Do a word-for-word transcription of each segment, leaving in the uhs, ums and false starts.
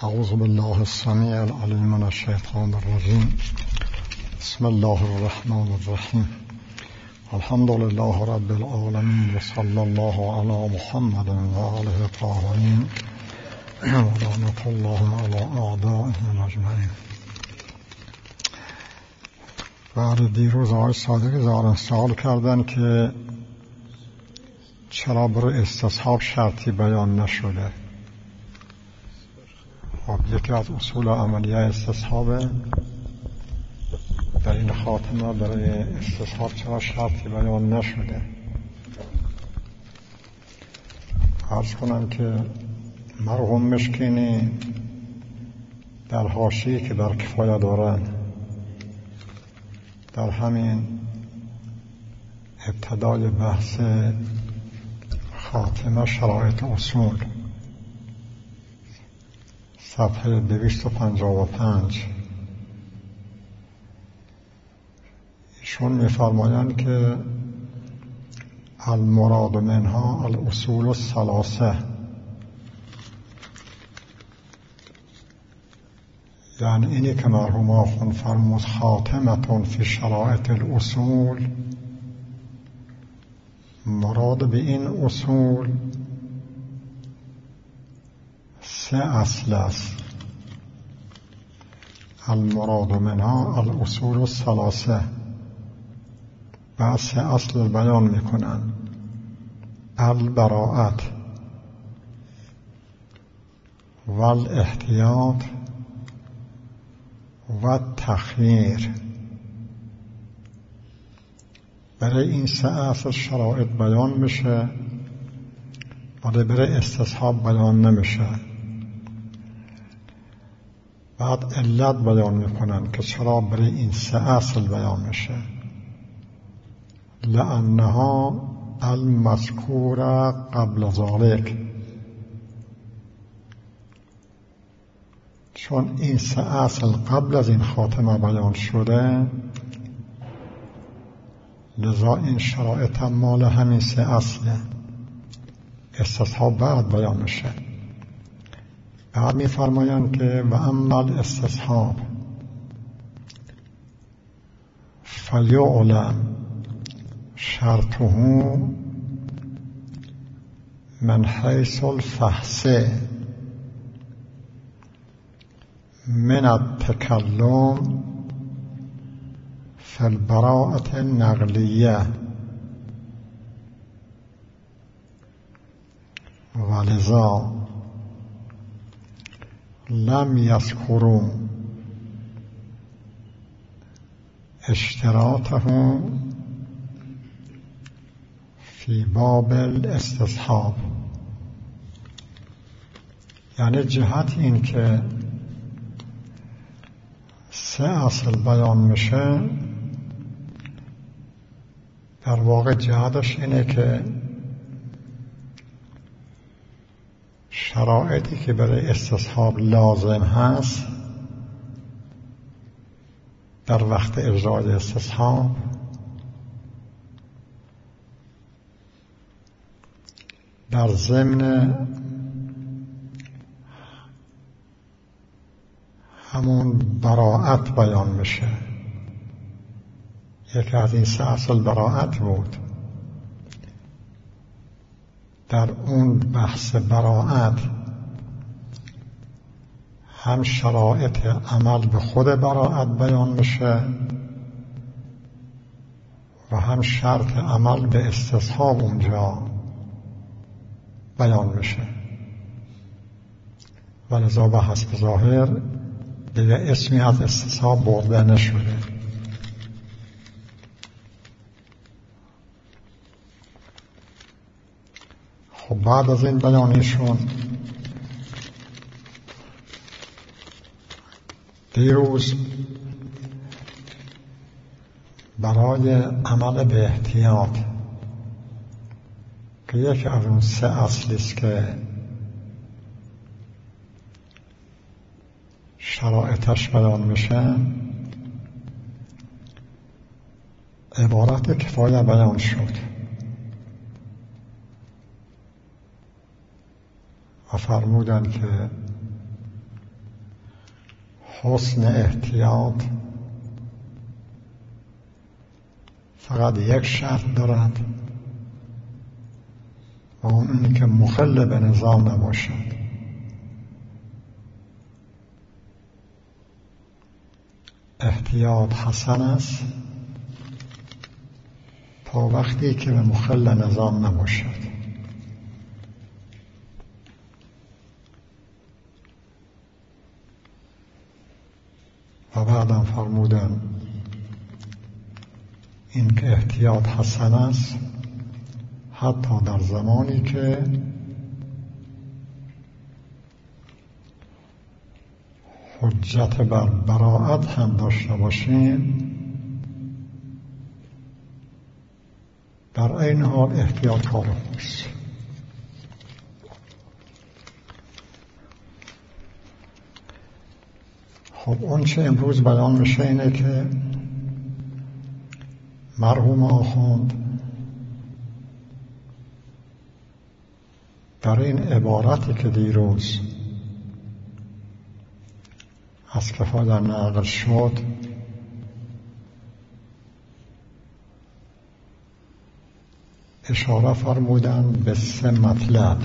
اعوذ بالله السمیع العلیم من الشیطان الرجیم. بسم الله الرحمن الرحیم. الحمد لله رب العالمین و صلی الله علی محمد و آله الطاهرین و لعنت الله علی اعدائهم اجمعین. بعد دیروز آقای صادق زارن سوال کردن که چرا برای استصحاب شرطی بیان نشده. خب یکی از اصول عملیه استصحاب در این خاتمه برای استصحاب چرا شرطی بیان نشده. عرض کنم که مرحوم مشکینی در حاشیه‌ای که بر کفایه دارن در همین ابتدای بحث خاتمه شرایط اصول صفحه دویست و پنجاه و پنج ایشون می‌فرمایند که المراد منها الاصول الثلاثه، یعنی اینی که مرحوم آخوند فرمود خاتمتون فی شرایط الاصول، مراد به این اصول سه اصل است. المراد منها الاصول الثلاثه، بعد سه اصل بیان میکنن: البراءت والاحتیاط و تخییر. برای این سه اصل شرایط بیان میشه ولی برای استصحاب بیان نمیشه. بعد علت بیان میکنن که چرا برای این سه اصل بیان میشه: لأنها المذکوره قبل ذلک، چون این سه اصل قبل از این خاتمه بیان شده، لذا این شرایط هم مال همین سه اصله. استصحاب بعد بیان میشه. بعد می‌فرمایند که و اما الاستصحاب فلیعلم شرطه من حیث الفحص من التکلم فی البراءة النقلیه، ولذا لم یذکروا اشتراطه فی باب الاستصحاب. یعنی جهت این که سه اصل بیان میشه، در واقع جهتش اینه که شرایطی که برای استصحاب لازم هست در وقت اجرای استصحاب در ضمن همون براءت بیان میشه. یکی از این سه اصل براءت بود. در اون بحث براءت هم شرایط عمل به خود براءت بیان میشه و هم شرط عمل به استصحاب اونجا بیان میشه. ولذا به حسب ظاهر دیگه اسمی از استصحاب برده نشده. خب بعد از این بیانیشون دیروز برای عمل به احتیاط که یکی از اون سه اصلی است که شرایطش بیان میشه، عبارت کفایه بیان شد و فرمودند که حسن احتیاط فقط یک شرط دارد و اون اینه که مخل به نظام نباشد. احتیاط حسن است تا وقتی که به مخل نظام نباشد. و بعدم فرمودن این که احتیاط حسن است حتی در زمانی که حجت بر براءت هم داشته باشیم، در این حال احتیاط کار خوست. خب اون چه امروز بیان میشه اینه که مرحوم آخوند در این عبارتی که دیروز از کفایت نقل شد اشاره فرمودن به سه مطلب.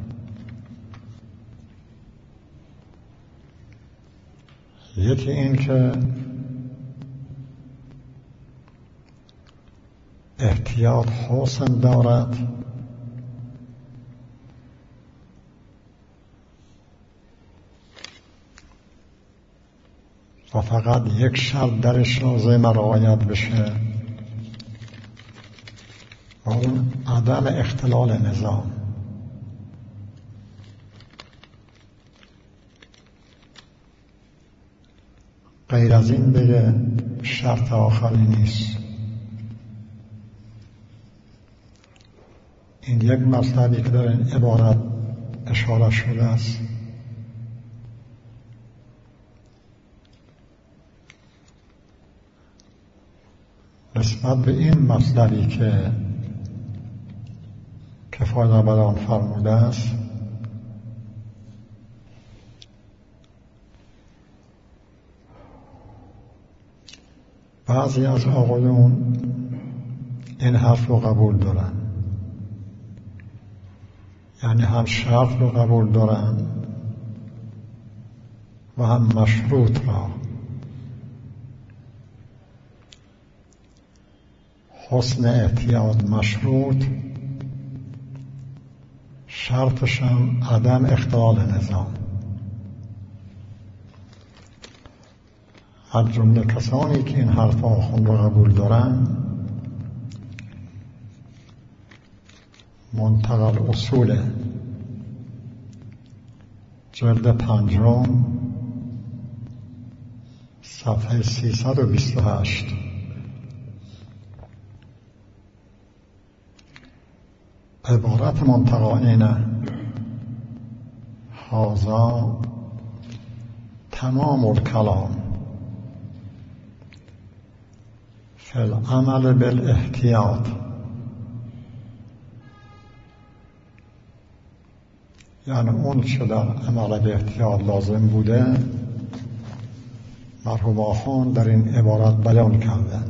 یکی این که احتیاط حسن دارد و فقط یک شرط درش لازم رعایت بشه و اون عدم اختلال نظام. غیر از این دیگه شرط آخری نیست. این یک مطلبی که در این عبارت اشاره شده است. نسبت به این مطلبی که کفایت بیان فرموده است بعضی از آقایون این حرف رو قبول دارن، یعنی هم شرط رو قبول دارن و هم مشروط را. حسن احتیاط مشروط، شرطش هم عدم اختلال نظام. از جمله کسانی که این حرف آخوند رو قبول دارن منتقل اصول جلد پنجم صفحه سیصد و بیست و هشت عبارت منتقل اینه: هذا تمام الکلام فی العمل بالاحتیاط. یعنی اون چه در عمل به احتیاط لازم بوده مرحوم آخوند در این عبارت بیان کرده.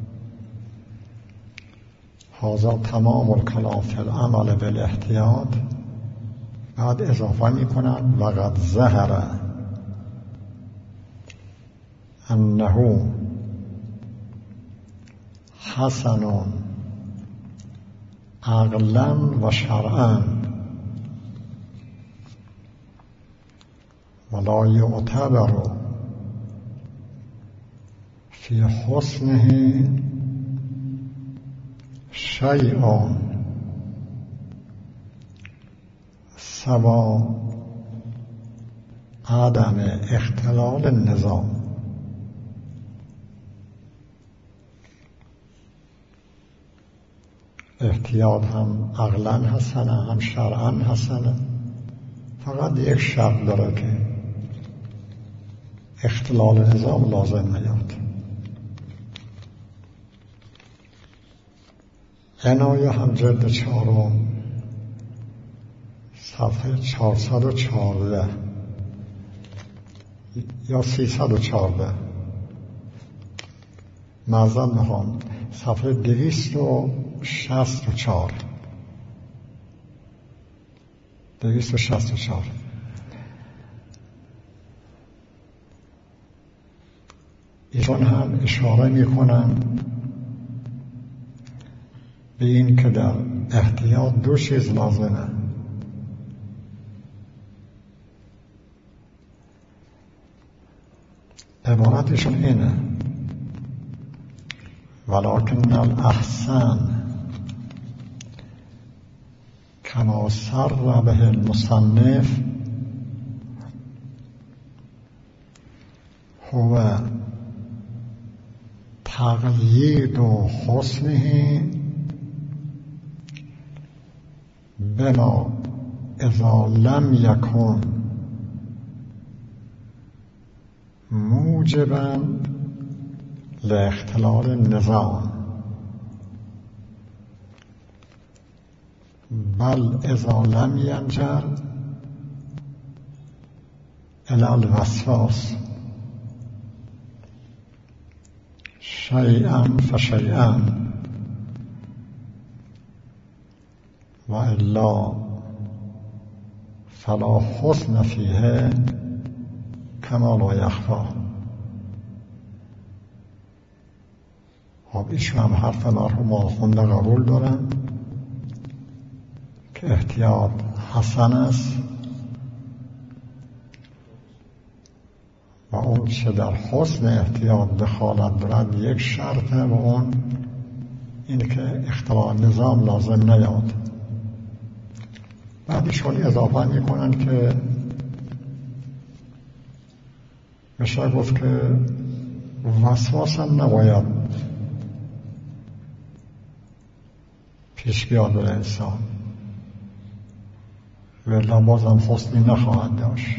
هذا تمام الکلام فی العمل بالاحتیاط. بعد اضافه می کنند وقد ظهر انه حسن عقلا و شرعا ولا یعتبر فی حسنه شیء سوا عدم اختلال النظام. احتیاط هم عقلاً حسنه هم شرعاً حسنه، فقط یک شرط داره که اختلال نظام لازم نیاد. عنایه هم جلد چهارم صفحه چهارصد و چهارده یا سیصد و چهارده معذرت میخوام صفحه دویست و شصت و چهار دویست و شصت و چهار ایشون هم اشاره میکنن به این که در احتیاط دو چیز لازمه. عبارتشون اینه: ولکن الاحسن کما سر به المصنف هو تقیید و حسنه بما اذا لم یکن موجبا لاختلال النظام بل اذا لم ینجر الی الوسواس شیئا فشیئا و الا فلا حسن فیه کما لا یخفی. خب ایشون هم حرف مرحوم آخونده قبول دارن که احتیاط حسن است و اون چه در حسن احتیاط دخالت دارد یک شرطه و اون اینه که اختلال نظام لازم نیاد. بعدشون اضافه میکنن که میشه گفت که وسواس هم نباید پیش بیاد بر انسان ولی بازم حسنی نخواهد داشت.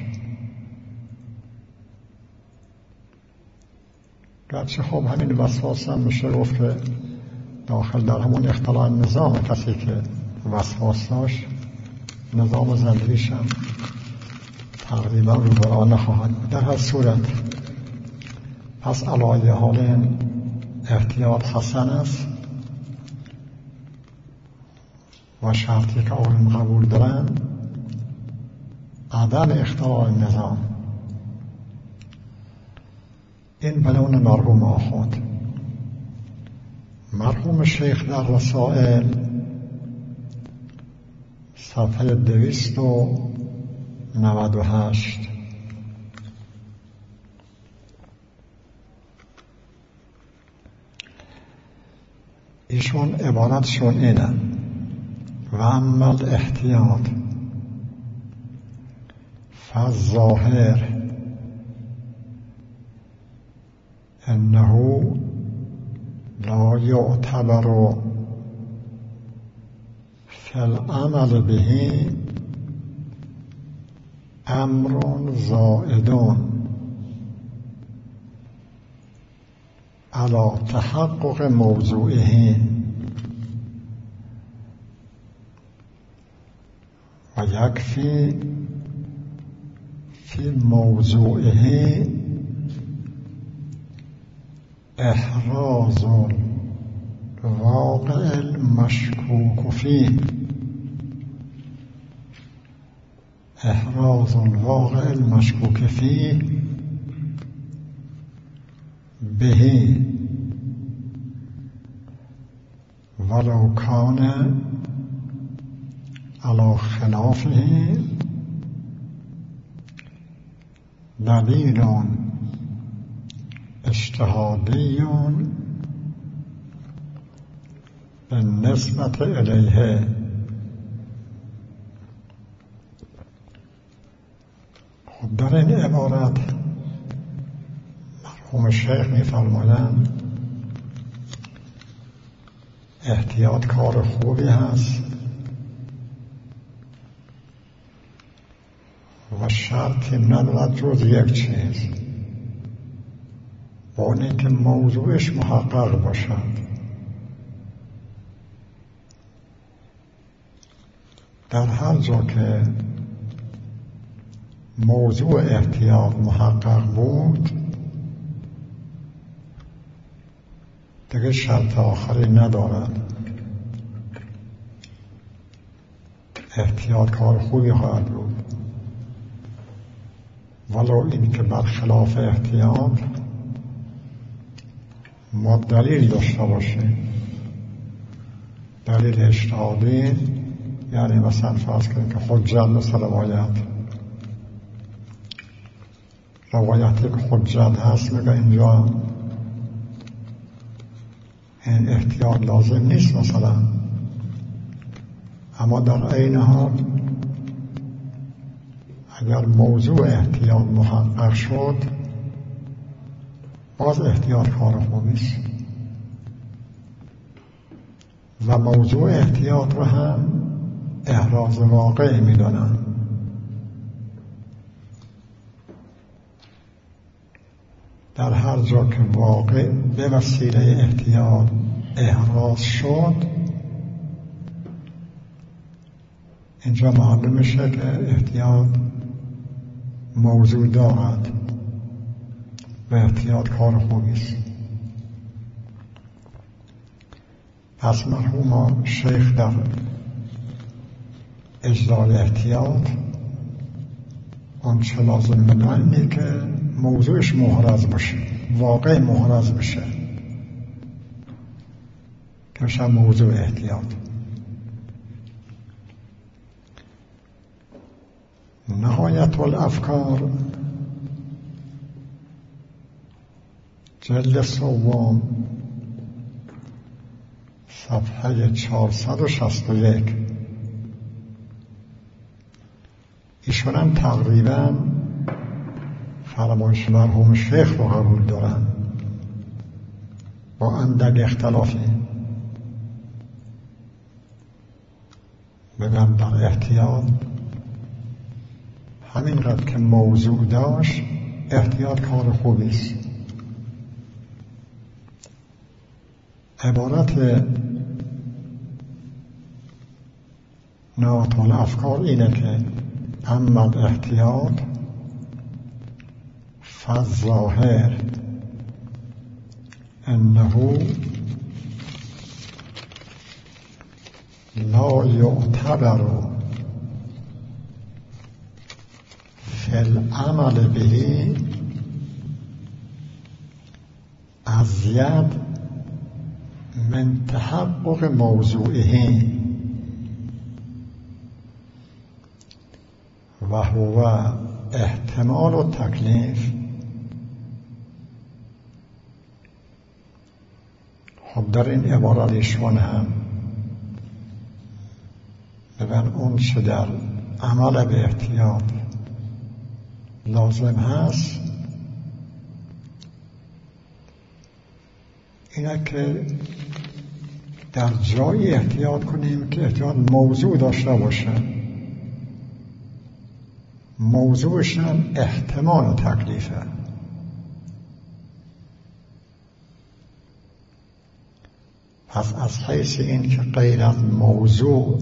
گرچه خب همین وسواس هم میشه گفت که داخل در همون اختلال نظام کسی که وسواس داشت نظام زندگیش هم تقریبا رو برا نخواهد. در هر صورت پس علایه حال این احتیاط حسن است و شرطی که آقایون قبول دارن عدم اختلال نظام. این بلون مرحوم آخوند. مرحوم شیخ در رسائل صفحه دویست و نود و هشت ایشون عبارتشون اینه: و اما الاحتیاط فالظاهر انه لا یعتبر فی العمل به امر زائد علی تحقق موضوعه و یکفی فی موضوعه احراز الواقع المشکوک فیه احراز الواقع المشکوک فیه به ولو کان علی خلافه دلیل اجتهادی بالنسبت الیه. خب در این عبارت مرحوم شیخ می‌فرمایند احتیاط کار خوبی هست و شرطی ندارد جز یک چیز، با اون اینکه موضوعش محقق باشد. در هر جا که موضوع احتیاط محقق بود دیگه شرط آخری ندارد. احتیاط کار خوبی خواهد بود، ولو این که برخلاف احتیاط ما دلیل داشته باشیم. دلیل اجتهادی یعنی مثلا فرض کنیم که حجت مثل روایت روایتی که حجت هست میگه اینجا این احتیاط لازم نیست مثلا، اما در عین حال اگر موضوع احتیاط محقق شد باز احتیاط کار خوبی است و موضوع احتیاط رو هم احراز واقع میدانن. در هر جا که واقع به وسیله احتیاط احراز شد اینجا معلوم میشه که احتیاط موضوع دارد و احتیاط کار خوبی است. پس مرحوم شیخ در اجلال احتیاط آن چه لازم میدونن اینه که موضوعش محرز باشه، واقع محرز بشه که بشه موضوع احتیاط. نهایت الافکار جلد سوم صفحه چهارصد و شصت و یک. ایشون هم تقریبا فرمایش مرحوم شیخ رو قبول دارن با اندک اختلافی. بگم در احتیاط همینقدر که موضوع داشت احتیاط کار خوبی است. عبارت نهایت الافکار اینه که اما احتیاط فالظاهر انه لا یعتبر فی العمل به ازید من تحقق موضوعه و هو احتمال و تکلیف. خب در این عبارت ایشون هم ببین اون چه در عمل به احتیاط لازم هست اینه که در جای احتیاط کنیم که احتیاط موضوع داشته باشه، موضوعش هم احتمال و تکلیفه. پس از حیث این که غیر از موضوع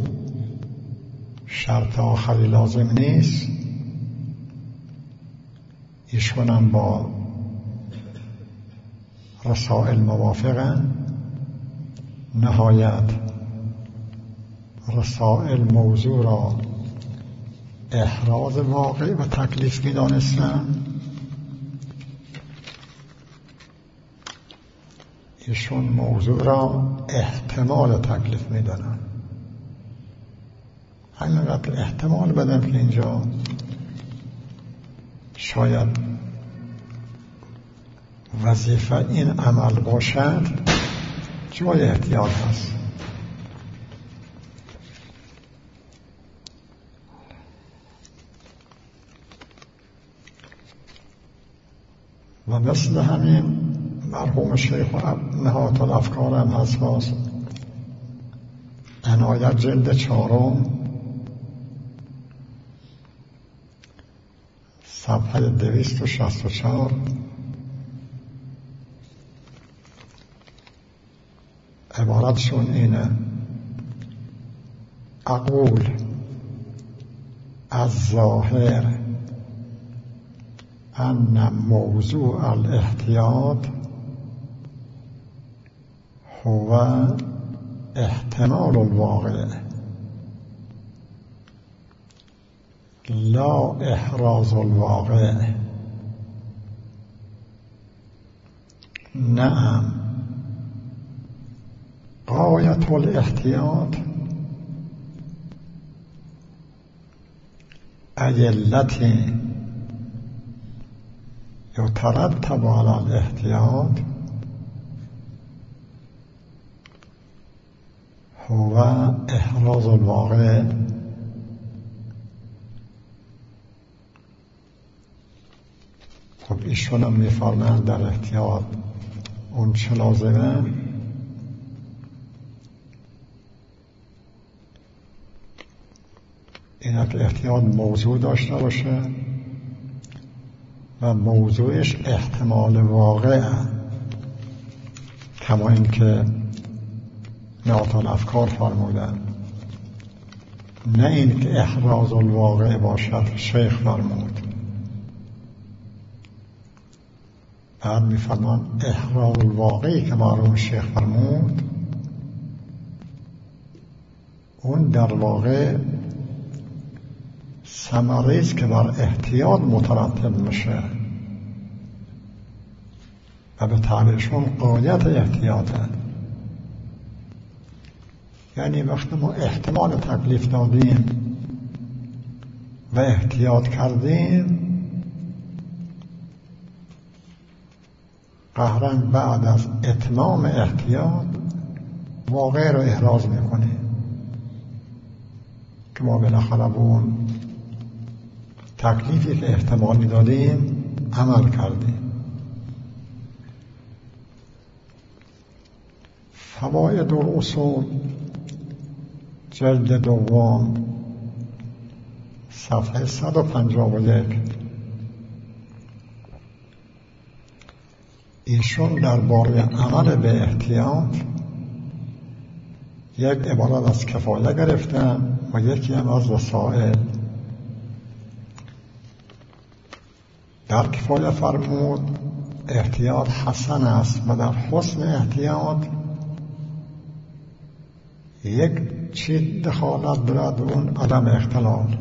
شرط آخری لازم نیست، ایشون هم با رسائل موافقن. نهایت رسائل موضوع را احراز واقع و تکلیف می دانستن. ایشون موضوع را احتمال و تکلیف می دانن. همینقدر احتمال بدم که اینجا شاید وظیفه این عمل باشد، جای احتیاط هست. و مثل همین مرحوم شیخ نهایت الافکار هم هست باز عنایت جلد چهارم صفحه دویست و شصت و چهار. عبارتشون اینه: اقول از ظاهر ان موضوع الاحتیاط هو احتمال الواقع لا احراز الواقع. نعم، غایت الاحتیاط ادلتی یترتب علی الاحتیاط هو احراز الواقع. خب ایشون هم میفرمایند در احتیاط اون چه لازمه؟ اینه که احتیاط موضوع داشته باشه و موضوعش احتمال واقع، کما این که نعت الافکار فرمودن، نه این که احراز الواقع باشد. شیخ فرمود، بعد میفرمان احراز الواقعی که مرحوم شیخ فرمود اون در واقع ثمره است که بر احتیاط مترتب میشه و به تعبیرشون غایت احتیاطه. یعنی وقتی ما احتمال تکلیف دادیم و احتیاط کردیم، قهراً بعد از اتمام احتیاط واقع رو احراز میکنیم که ما بالاخره اون تکلیفی که احتمالی دادیم عمل کردیم. فواید الاصول جلد دوم صفحه صد و پنجاه و یک. ایشون درباره عمل به احتیاط یک عبارت از کفایه گرفتن و یکی هم از وسائل. در کفایه فرمود احتیاط حسن است و در حسن احتیاط یک چیز دخالت دارد، اون عدم اختلال.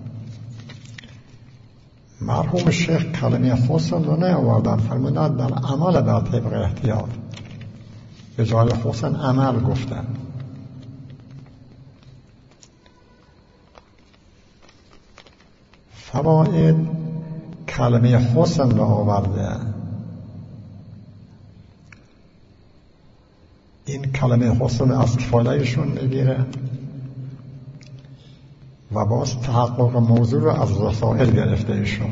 مرحوم شیخ کلمه حسن رو نیاوردن، فرمودن در عمل بر طبق احتیاط، به جای حسن عمل گفتن. فواید کلمه حسن رو آورده. این کلمه حسن از کفایهشون میگیره و باز تحقق موضوع رو از رسائل گرفته ایشون.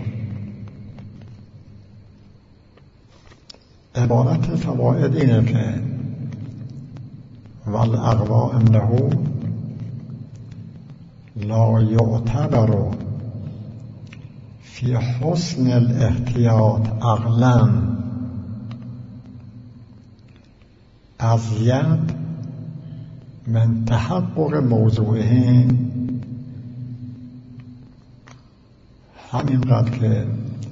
عبارت فواید اینه که والاقوا انه لا یعتبر فی حسن الاحتیاط عقلا ازید من تحقق موضوعه. همینقدر که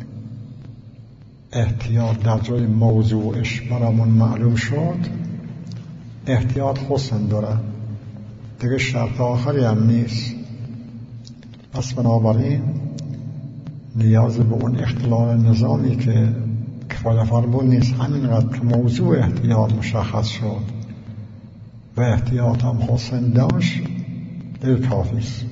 احتیاط در جای موضوعش برامون معلوم شد، احتیاط حسن داره دیگه، شرط آخری هم نیست. پس بنابراین نیاز به اون اختلال نظامی که کفایه فرمود نیست. همینقدر که موضوع احتیاط مشخص شد و احتیاط هم حسن داشت دیگه کافی است.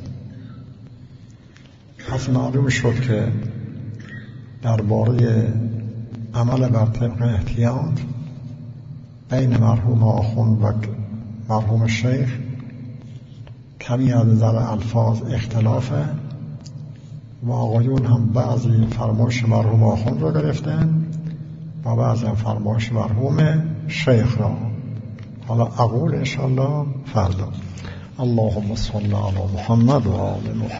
پس معلوم شد که درباره عمل بر طبق احتیاط بین مرحوم آخوند و مرحوم شیخ کمی از نظر الفاظ اختلافه و آقایون هم بعضی فرمایش مرحوم آخوند رو گرفتن و بعضی هم فرمایش مرحوم شیخ را. حالا اقول انشاءالله فردا. اللهم صل علی محمد و آل محمد.